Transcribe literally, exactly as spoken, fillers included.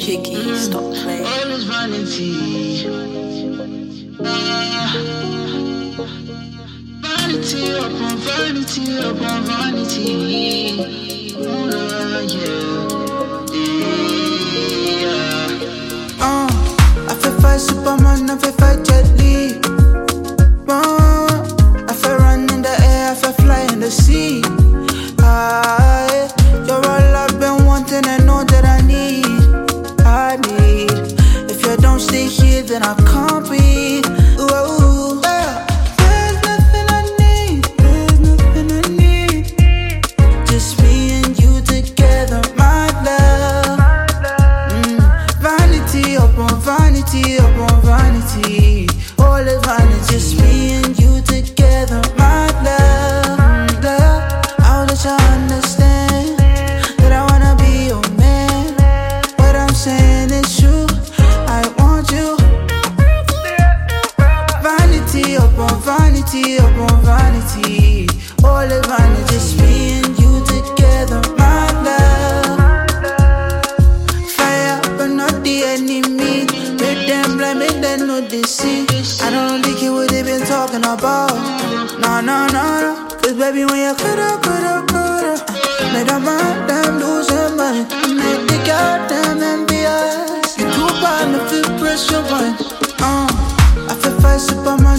Kiki, stop playing. All is vanity. Ah. Vanity upon vanity upon vanity. Ooh, yeah. Yeah. Uh, I feel fight Superman, I feel fight Jet Li. Uh, I feel run in the air, I feel fly in the sea. Ah, yeah. You're all I've been wanting and know that I need. I need. If you don't stay here, then I can't breathe. Ooh, yeah. There's nothing I need. There's nothing I need. Just me and you together, my love. Mm. Vanity upon vanity upon vanity. All is vanity. Just me and you together, my love. Mm, love. I'll let you understand that I wanna be your man. What I'm saying is true. I want you. Vanity upon vanity upon vanity. All is vanity. Just me and you together, my love. Fire, but not the enemy. Make them blind, make them know they see. I don't really care what they been talking about. No, no, no, no. Cause baby, when you coulda, coulda, coulda, make them mind them lose their money. Make the goddamn envious. You too bad, no feel pressure, but uh, I feel fight Superman.